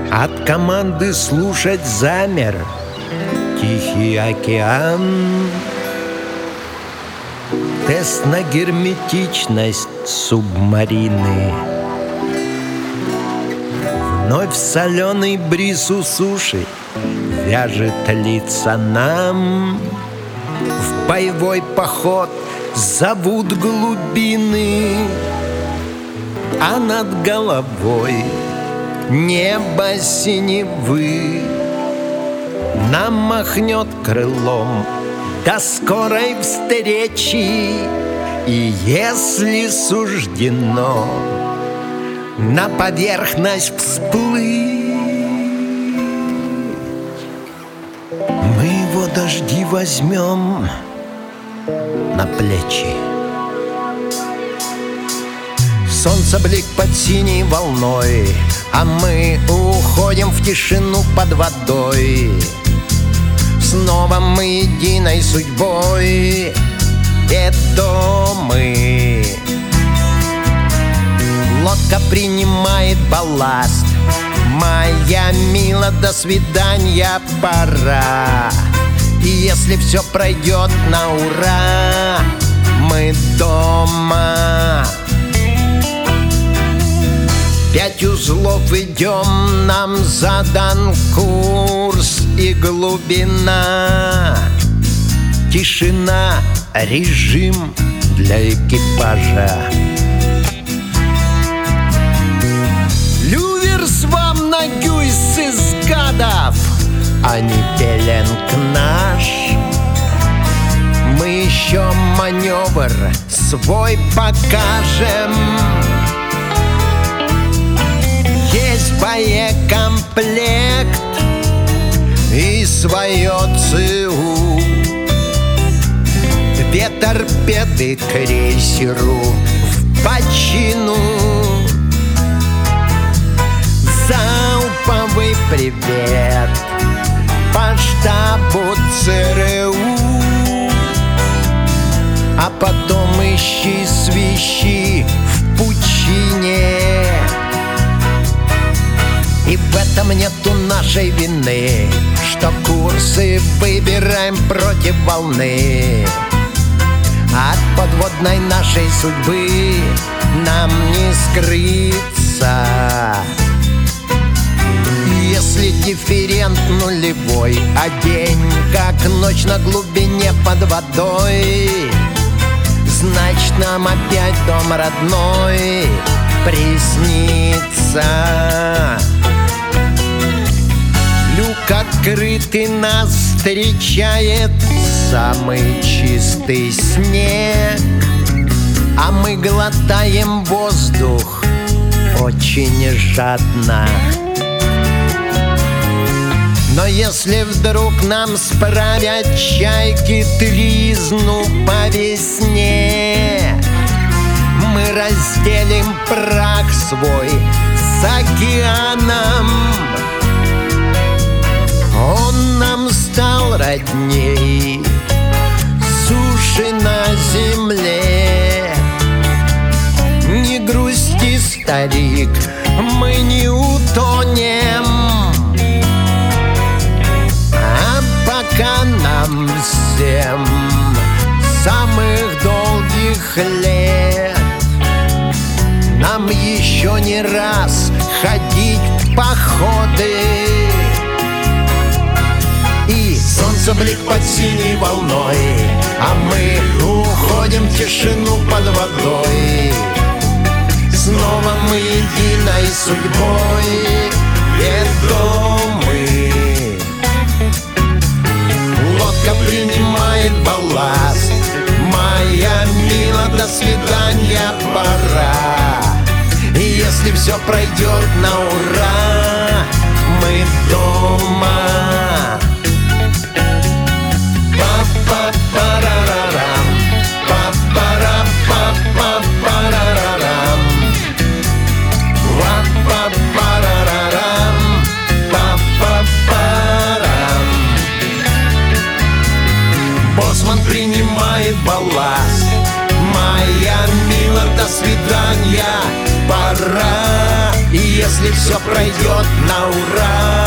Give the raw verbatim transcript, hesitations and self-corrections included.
От команды слушать замер Тихий океан. Тест на герметичность субмарины. Вновь соленый бриз у суши вяжет лица нам. В боевой поход зовут глубины, а над головой небо синевы нам махнет крылом до скорой встречи. И если суждено на поверхность всплыть, мы его дожди возьмем на плечи. Солнце блик под синей волной, а мы уходим в тишину под водой. Снова мы единой судьбой ведомы. Лодка принимает балласт. Моя мила, до свидания, пора. И если все пройдет на ура, мы дома. Пять узлов идем, нам задан курс и глубина. Тишина, режим для экипажа. Люверс вам на гюйс из гадов, а не пеленг наш. Мы еще маневр свой покажем. Есть боекомплект и свое ЦУ. Две торпеды крейсеру в почину. Залповый привет по штабу ЦРУ. А потом ищи свищи в пучине. И в этом нету нашей вины, что курсы выбираем против волны. От подводной нашей судьбы нам не скрыться. Если дифферент нулевой, а день как ночь на глубине под водой, значит, нам опять дом родной приснится. Люк открытый, нас встречает самый чистый снег, а мы глотаем воздух очень жадно. Но если вдруг нам справят чайки тризну по весне, мы разделим прах свой с океаном. Он нам стал родней суши на земле. Не грусти, старик, мы не утонем. А пока нам всем самых долгих лет, нам еще не раз ходить в походы. И солнце блик под синей волной, а мы уходим в тишину под водой. Снова мы единой судьбой ведомы. Лодка принимает балласт. Моя мила, до свидания, пора. И если все пройдет на ура, мы дома. Па-па-парарарам, па-пара-па-па-парарарам, ва-па-парарарам, па-па-парам. Боцман принимает балласт. Моя мила, до свидания, пора. И если все пройдет на ура.